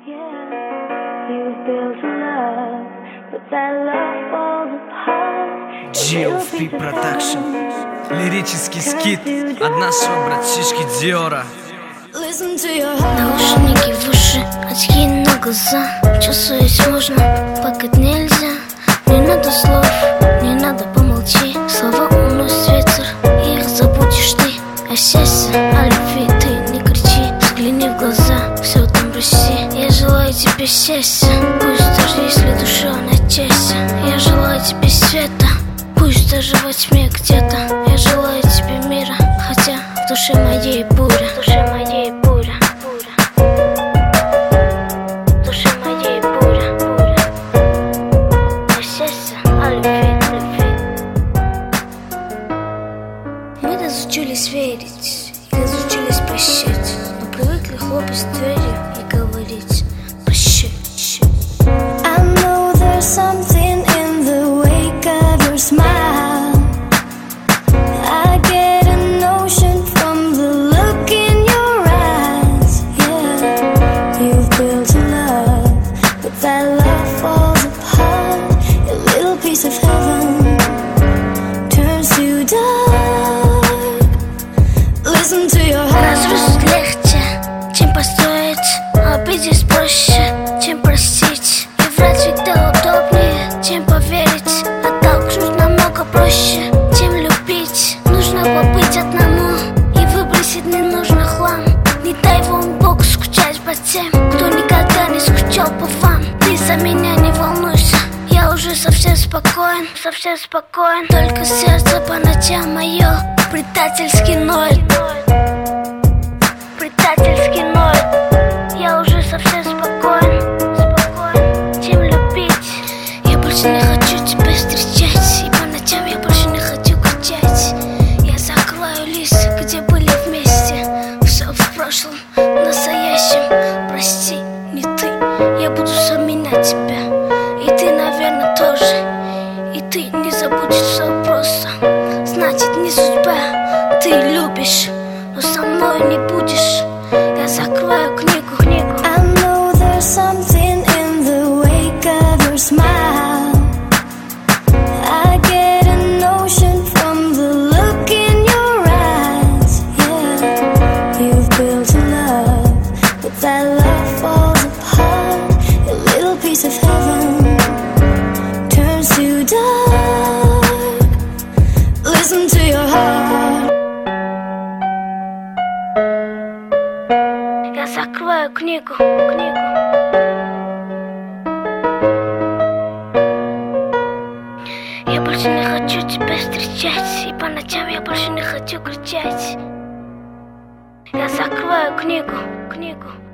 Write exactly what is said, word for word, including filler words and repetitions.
джи эл пи Production. Лирический скит от нашего братишки Диора. Наушники в уши, очки на глаза. Чувствовать можно, плакать нельзя. Не надо слов, не надо, помолчи. Слова уносит ветер, их забудешь ты. Осеся, о любви ты не кричи. Взгляни в глаза, все там Руси. Я желаю тебе счастья, пусть даже если душа на части. Я желаю тебе света, пусть даже во тьме где-то. Я желаю тебе мира, хотя в душе моей буря. В душе моей буря. В душе моей буря. Счастье, о любви, любви. Мы разучились верить, разучились прощать, но привыкли хлопать дверью и говорить прощай. I know there's something in the wake of your smile. I get a notion from the look in your eyes. Yeah, you've built a love, but that love falls apart. A little piece of heaven turns to dark. Listen to your heart. Разрушить легче, чем построить. Обидеть проще, чем простить. И врать всегда удобнее, чем поверить. Оттолкнуть намного проще, чем любить. Нужно побыть одному и выбросить ненужный хлам. Не дай вам Бог скучать по тем, кто никогда не скучал по вам. Ты за меня не волнуйся, я уже совсем спокоен, совсем спокоен. Только сердце по ночам мое предательски ноет. Предательски ноет. Я уже совсем спокоен, спокоен, чем любить. Я больше не хочу тебя встречать, и по ночам я больше не хочу кричать. Я закрываю лист, где были вместе. Все в прошлом, в настоящем. Прости, не ты, я буду вспоминать тебя. И ты, наверное, тоже. И ты не забудешь все просто. Значит, не судьба, ты любишь, но со мной не будешь. Я закрываю книгу, книгу. I know there's something in the wake of your smile. I get a notion from the look in your eyes. Yeah, you've built a love, but that love falls apart. A little piece of heaven turns to dark. Listen to your heart. Я закрываю книгу, книгу. Я больше не хочу тебя встречать, и по ночам я больше не хочу кричать. Я закрываю книгу, книгу.